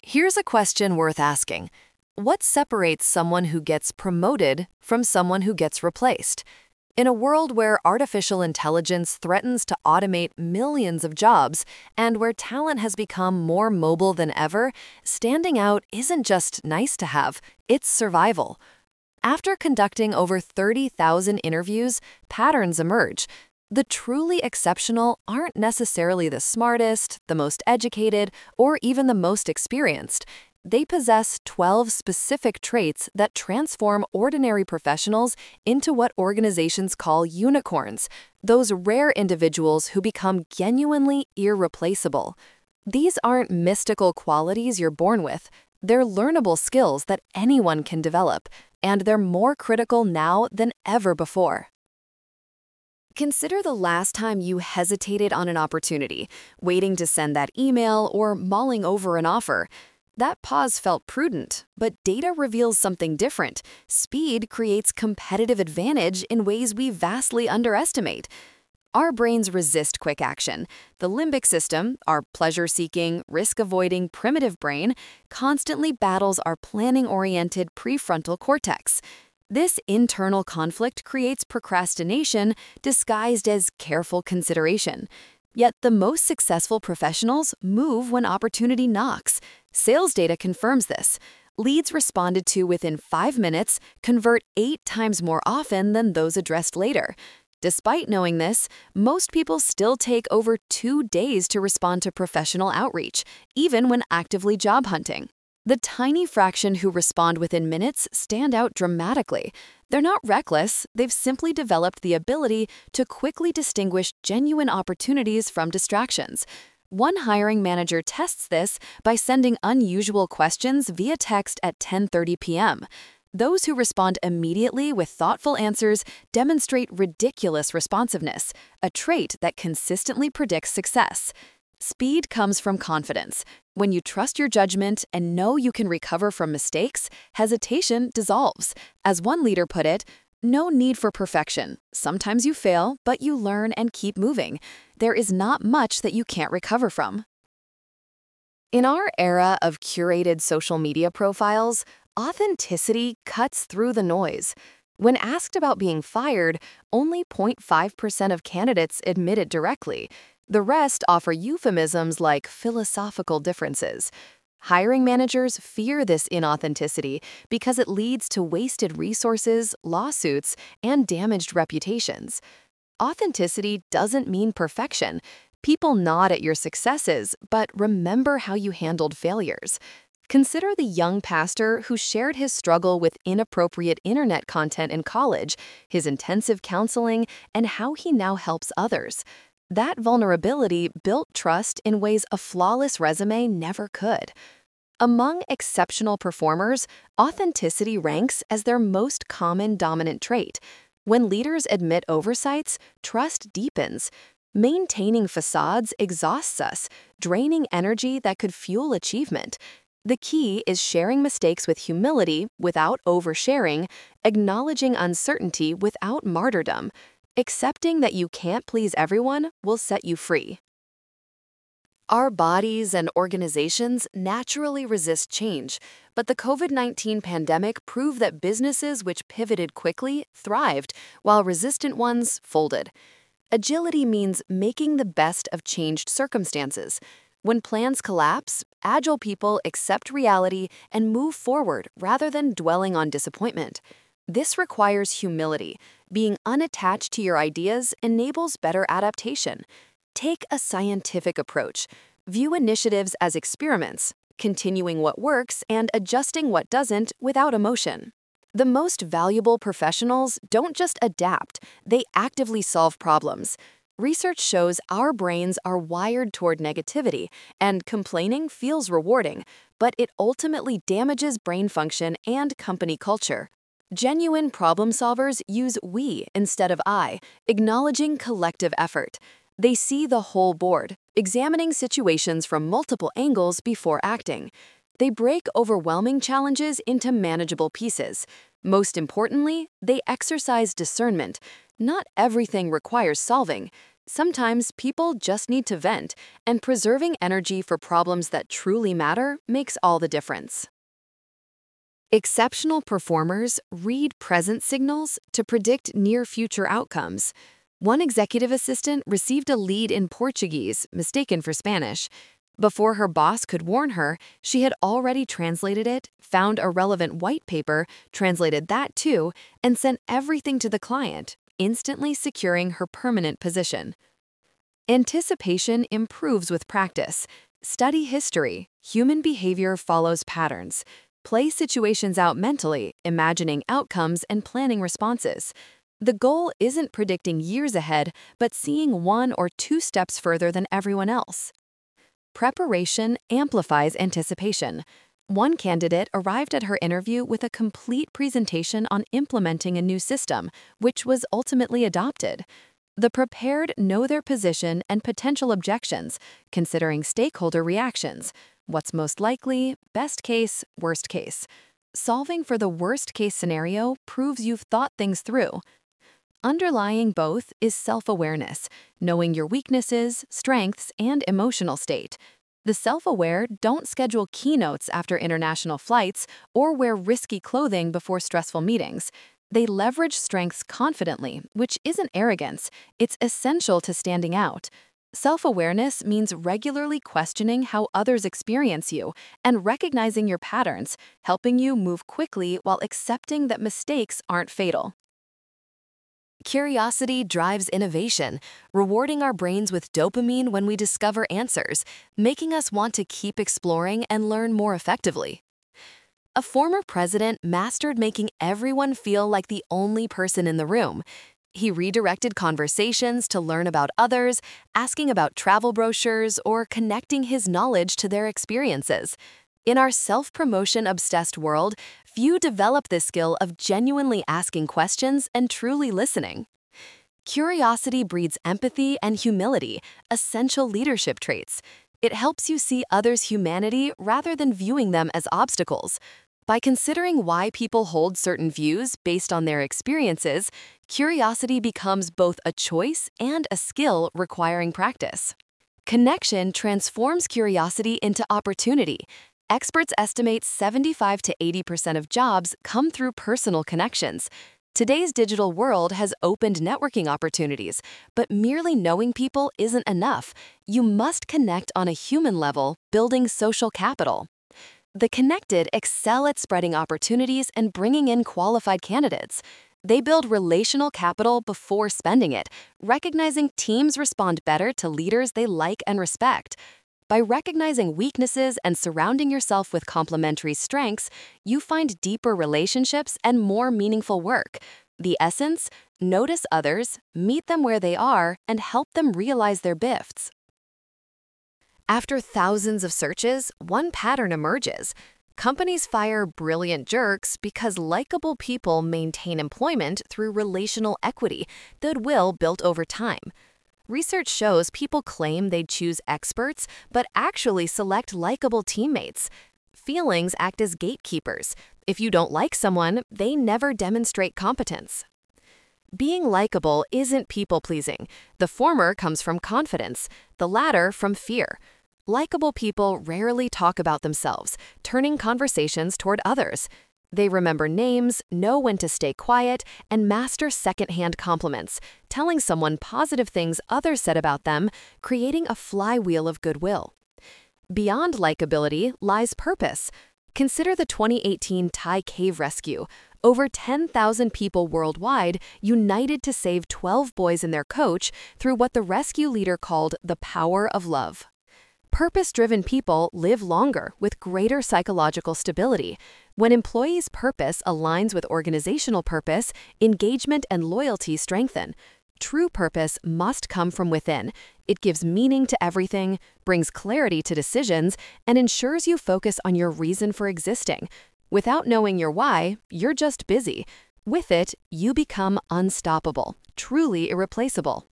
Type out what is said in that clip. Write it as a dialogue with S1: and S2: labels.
S1: Here's a question worth asking. What separates someone who gets promoted from someone who gets replaced? In a world where artificial intelligence threatens to automate millions of jobs and where talent has become more mobile than ever, standing out isn't just nice to have, it's survival. After conducting over 30,000 interviews, patterns emerge. The truly exceptional aren't necessarily the smartest, the most educated, or even the most experienced. They possess 12 specific traits that transform ordinary professionals into what organizations call unicorns, those rare individuals who become genuinely irreplaceable. These aren't mystical qualities you're born with. They're learnable skills that anyone can develop, and they're more critical now than ever before. Consider the last time you hesitated on an opportunity, waiting to send that email or mulling over an offer. That pause felt prudent, but data reveals something different. Speed creates competitive advantage in ways we vastly underestimate. Our brains resist quick action. The limbic system, our pleasure-seeking, risk-avoiding primitive brain, constantly battles our planning-oriented prefrontal cortex. This internal conflict creates procrastination disguised as careful consideration. Yet the most successful professionals move when opportunity knocks. Sales data confirms this. Leads responded to within 5 minutes convert 8 times more often than those addressed later. Despite knowing this, most people still take over 2 days to respond to professional outreach, even when actively job hunting. The tiny fraction who respond within minutes stand out dramatically. They're not reckless, they've simply developed the ability to quickly distinguish genuine opportunities from distractions. One hiring manager tests this by sending unusual questions via text at 10:30 p.m. Those who respond immediately with thoughtful answers demonstrate ridiculous responsiveness, a trait that consistently predicts success. Speed comes from confidence. When you trust your judgment and know you can recover from mistakes, hesitation dissolves. As one leader put it, no need for perfection. Sometimes you fail, but you learn and keep moving. There is not much that you can't recover from. In our era of curated social media profiles, authenticity cuts through the noise. When asked about being fired, only 0.5% of candidates admit it directly. The rest offer euphemisms like philosophical differences. Hiring managers fear this inauthenticity because it leads to wasted resources, lawsuits, and damaged reputations. Authenticity doesn't mean perfection. People nod at your successes, but remember how you handled failures. Consider the young pastor who shared his struggle with inappropriate internet content in college, his intensive counseling, and how he now helps others. That vulnerability built trust in ways a flawless resume never could. Among exceptional performers, authenticity ranks as their most common dominant trait. When leaders admit oversights, trust deepens. Maintaining facades exhausts us, draining energy that could fuel achievement. The key is sharing mistakes with humility without oversharing, acknowledging uncertainty without martyrdom. Accepting that you can't please everyone will set you free. Our bodies and organizations naturally resist change, but the COVID-19 pandemic proved that businesses which pivoted quickly thrived, while resistant ones folded. Agility means making the best of changed circumstances. When plans collapse, agile people accept reality and move forward rather than dwelling on disappointment. This requires humility. Being unattached to your ideas enables better adaptation. Take a scientific approach. View initiatives as experiments, continuing what works and adjusting what doesn't without emotion. The most valuable professionals don't just adapt, they actively solve problems. Research shows our brains are wired toward negativity, and complaining feels rewarding, but it ultimately damages brain function and company culture. Genuine problem solvers use we instead of I, acknowledging collective effort. They see the whole board, examining situations from multiple angles before acting. They break overwhelming challenges into manageable pieces. Most importantly, they exercise discernment. Not everything requires solving. Sometimes people just need to vent, and preserving energy for problems that truly matter makes all the difference. Exceptional performers read present signals to predict near-future outcomes. One executive assistant received a lead in Portuguese, mistaken for Spanish. Before her boss could warn her, she had already translated it, found a relevant white paper, translated that too, and sent everything to the client, instantly securing her permanent position. Anticipation improves with practice. Study history. Human behavior follows patterns. Play situations out mentally, imagining outcomes and planning responses. The goal isn't predicting years ahead, but seeing 1 or 2 steps further than everyone else. Preparation amplifies anticipation. One candidate arrived at her interview with a complete presentation on implementing a new system, which was ultimately adopted. The prepared know their position and potential objections, considering stakeholder reactions. What's most likely, best case, worst case. Solving for the worst case scenario proves you've thought things through. Underlying both is self-awareness, knowing your weaknesses, strengths, and emotional state. The self-aware don't schedule keynotes after international flights or wear risky clothing before stressful meetings. They leverage strengths confidently, which isn't arrogance, it's essential to standing out. Self-awareness means regularly questioning how others experience you and recognizing your patterns, helping you move quickly while accepting that mistakes aren't fatal. Curiosity drives innovation, rewarding our brains with dopamine when we discover answers, making us want to keep exploring and learn more effectively. A former president mastered making everyone feel like the only person in the room. He redirected conversations to learn about others, asking about travel brochures, or connecting his knowledge to their experiences. In our self-promotion-obsessed world, few develop this skill of genuinely asking questions and truly listening. Curiosity breeds empathy and humility, essential leadership traits. It helps you see others' humanity rather than viewing them as obstacles. By considering why people hold certain views based on their experiences, curiosity becomes both a choice and a skill requiring practice. Connection transforms curiosity into opportunity. Experts estimate 75 to 80% of jobs come through personal connections. Today's digital world has opened networking opportunities, but merely knowing people isn't enough. You must connect on a human level, building social capital. The connected excel at spreading opportunities and bringing in qualified candidates. They build relational capital before spending it, recognizing teams respond better to leaders they like and respect. By recognizing weaknesses and surrounding yourself with complementary strengths, you find deeper relationships and more meaningful work. The essence: notice others, meet them where they are, and help them realize their gifts. After thousands of searches, one pattern emerges. Companies fire brilliant jerks because likable people maintain employment through relational equity, goodwill built over time. Research shows people claim they'd choose experts, but actually select likable teammates. Feelings act as gatekeepers. If you don't like someone, they never demonstrate competence. Being likable isn't people-pleasing. The former comes from confidence, the latter from fear. Likable people rarely talk about themselves, turning conversations toward others. They remember names, know when to stay quiet, and master secondhand compliments, telling someone positive things others said about them, creating a flywheel of goodwill. Beyond likability lies purpose. Consider the 2018 Thai cave rescue. Over 10,000 people worldwide united to save 12 boys and their coach through what the rescue leader called the power of love. Purpose-driven people live longer with greater psychological stability. When employees' purpose aligns with organizational purpose, engagement and loyalty strengthen. True purpose must come from within. It gives meaning to everything, brings clarity to decisions, and ensures you focus on your reason for existing. Without knowing your why, you're just busy. With it, you become unstoppable, truly irreplaceable.